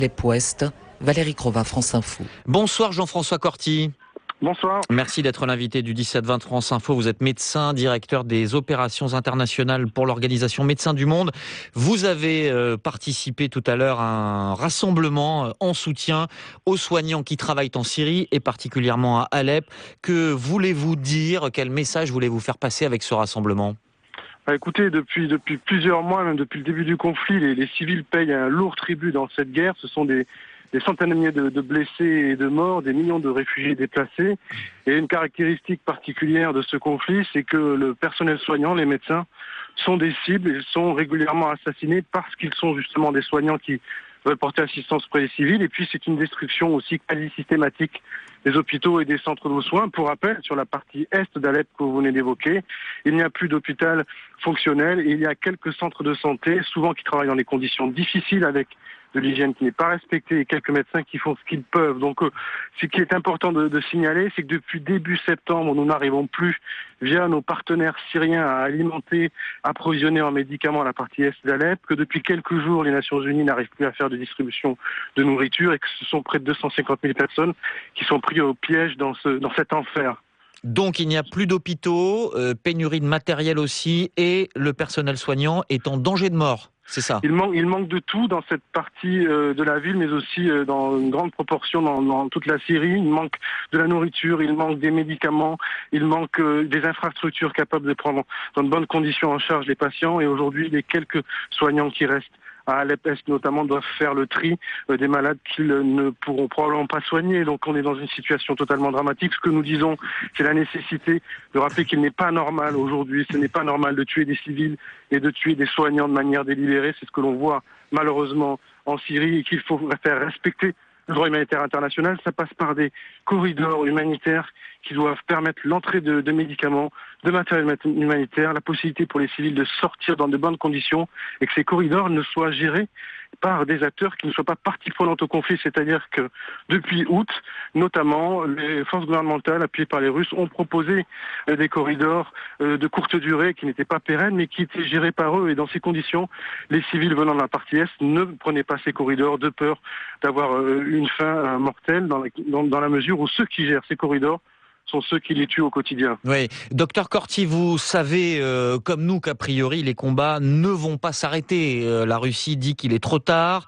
Ouest, Valérie Crova, France Info. Bonsoir Jean-François Corti. Bonsoir. Merci d'être l'invité du 17-20 France Info. Vous êtes médecin, directeur des opérations internationales pour l'organisation Médecins du Monde. Vous avez participé tout à l'heure à un rassemblement en soutien aux soignants qui travaillent en Syrie et particulièrement à Alep. Que voulez-vous dire? Quel message voulez-vous faire passer avec ce rassemblement? Écoutez, depuis plusieurs mois, même depuis le début du conflit, les civils payent un lourd tribut dans cette guerre. Ce sont des centaines de milliers de blessés et de morts, des millions de réfugiés déplacés. Et une caractéristique particulière de ce conflit, c'est que le personnel soignant, les médecins, sont des cibles. Ils sont régulièrement assassinés parce qu'ils sont justement des soignants qui veulent porter assistance auprès des civils. Et puis c'est une destruction aussi quasi systématique des hôpitaux et des centres de soins. Pour rappel, sur la partie est d'Alep que vous venez d'évoquer, il n'y a plus d'hôpital fonctionnel et il y a quelques centres de santé, souvent qui travaillent dans des conditions difficiles avec de l'hygiène qui n'est pas respectée et quelques médecins qui font ce qu'ils peuvent. Donc ce qui est important de signaler, c'est que depuis début septembre, nous n'arrivons plus, via nos partenaires syriens, à alimenter, approvisionner en médicaments la partie est d'Alep, que depuis quelques jours, les Nations Unies n'arrivent plus à faire de distribution de nourriture et que ce sont près de 250 000 personnes qui sont prises au piège dans cet enfer. Donc il n'y a plus d'hôpitaux, pénurie de matériel aussi, et le personnel soignant est en danger de mort, c'est ça? Il manque de tout dans cette partie de la ville, mais aussi dans une grande proportion dans toute la Syrie. Il manque de la nourriture, il manque des médicaments, il manque des infrastructures capables de prendre dans de bonnes conditions en charge les patients. Et aujourd'hui, les quelques soignants qui restent à Alep-Est notamment doivent faire le tri des malades qu'ils ne pourront probablement pas soigner. Donc on est dans une situation totalement dramatique. Ce que nous disons, c'est la nécessité de rappeler qu'il n'est pas normal aujourd'hui, ce n'est pas normal de tuer des civils et de tuer des soignants de manière délibérée. C'est ce que l'on voit malheureusement en Syrie et qu'il faut faire respecter le droit humanitaire international. Ça passe par des corridors humanitaires qui doivent permettre l'entrée de médicaments, de matériel humanitaire, la possibilité pour les civils de sortir dans de bonnes conditions et que ces corridors ne soient gérés par des acteurs qui ne soient pas partie prenante au conflit. C'est-à-dire que depuis août, notamment, les forces gouvernementales appuyées par les Russes ont proposé des corridors de courte durée qui n'étaient pas pérennes mais qui étaient gérés par eux. Et dans ces conditions, les civils venant de la partie Est ne prenaient pas ces corridors de peur d'avoir une fin mortelle dans la mesure où ceux qui gèrent ces corridors sont ceux qui les tuent au quotidien. Oui, docteur Corti, vous savez comme nous qu'a priori les combats ne vont pas s'arrêter. La Russie dit qu'il est trop tard.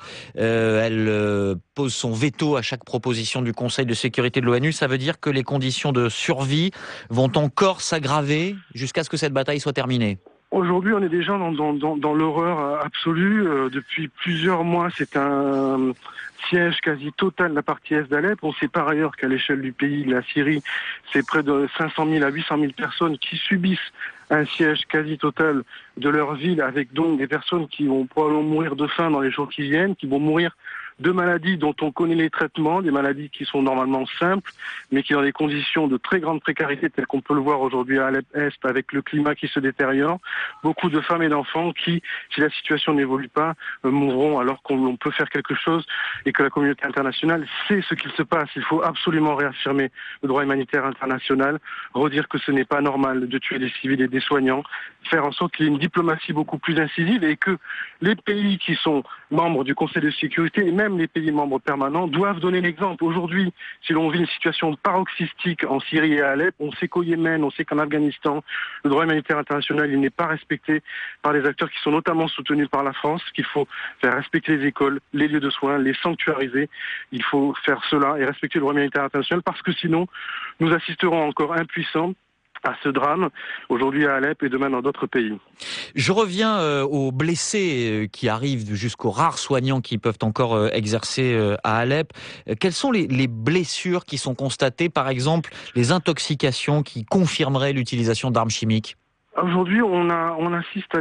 Elle pose son veto à chaque proposition du Conseil de sécurité de l'ONU. Ça veut dire que les conditions de survie vont encore s'aggraver jusqu'à ce que cette bataille soit terminée. Aujourd'hui, on est déjà dans l'horreur absolue. Depuis plusieurs mois, c'est un siège quasi total de la partie est d'Alep. On sait par ailleurs qu'à l'échelle du pays, de la Syrie, c'est près de 500 000 à 800 000 personnes qui subissent un siège quasi total de leur ville, avec donc des personnes qui vont probablement mourir de faim dans les jours qui viennent, qui vont mourir de maladies dont on connaît les traitements, des maladies qui sont normalement simples, mais qui dans des conditions de très grande précarité, telles qu'on peut le voir aujourd'hui à Alep-Est, avec le climat qui se détériore. Beaucoup de femmes et d'enfants qui, si la situation n'évolue pas, mourront alors qu'on peut faire quelque chose et que la communauté internationale sait ce qu'il se passe. Il faut absolument réaffirmer le droit humanitaire international, redire que ce n'est pas normal de tuer des civils et des soignants, faire en sorte qu'il y ait une diplomatie beaucoup plus incisive et que les pays qui sont membres du Conseil de sécurité et même les pays membres permanents doivent donner l'exemple. Aujourd'hui, si l'on vit une situation paroxystique en Syrie et à Alep, on sait qu'au Yémen, on sait qu'en Afghanistan, le droit humanitaire international il n'est pas respecté par des acteurs qui sont notamment soutenus par la France, qu'il faut faire respecter les écoles, les lieux de soins, les sanctuariser. Il faut faire cela et respecter le droit humanitaire international parce que sinon, nous assisterons encore impuissants à ce drame, aujourd'hui à Alep et demain dans d'autres pays. Je reviens aux blessés qui arrivent jusqu'aux rares soignants qui peuvent encore exercer à Alep. Quelles sont les blessures qui sont constatées, par exemple les intoxications qui confirmeraient l'utilisation d'armes chimiques? Aujourd'hui, on assiste à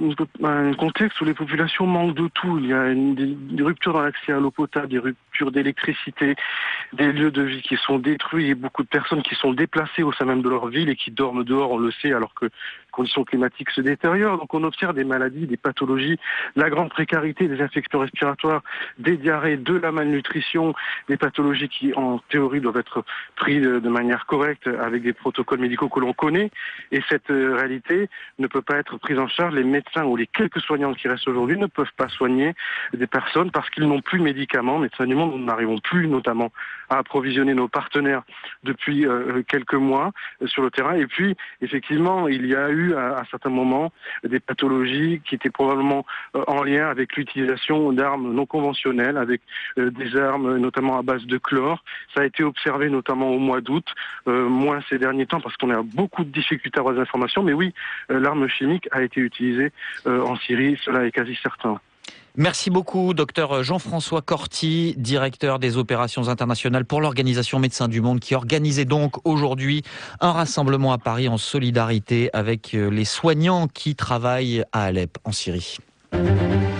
un contexte où les populations manquent de tout. Il y a des ruptures dans l'accès à l'eau potable, des ruptures d'électricité, des lieux de vie qui sont détruits et beaucoup de personnes qui sont déplacées au sein même de leur ville et qui dorment dehors, on le sait, alors que les conditions climatiques se détériorent. Donc on observe des maladies, des pathologies, la grande précarité, des infections respiratoires, des diarrhées, de la malnutrition, des pathologies qui, en théorie, doivent être prises de manière correcte avec des protocoles médicaux que l'on connaît. Et cette réalité l'humanité ne peut pas être prise en charge. Les médecins ou les quelques soignants qui restent aujourd'hui ne peuvent pas soigner des personnes parce qu'ils n'ont plus de médicaments. Médecins du Monde, nous n'arrivons plus notamment à approvisionner nos partenaires depuis quelques mois sur le terrain. Et puis, effectivement, il y a eu à certains moments des pathologies qui étaient probablement en lien avec l'utilisation d'armes non conventionnelles, avec des armes notamment à base de chlore. Ça a été observé notamment au mois d'août, moins ces derniers temps parce qu'on a beaucoup de difficultés à avoir des informations. Mais oui, l'arme chimique a été utilisée en Syrie, cela est quasi certain. Merci beaucoup, docteur Jean-François Corti, directeur des opérations internationales pour l'Organisation Médecins du Monde, qui organisait donc aujourd'hui un rassemblement à Paris en solidarité avec les soignants qui travaillent à Alep, en Syrie.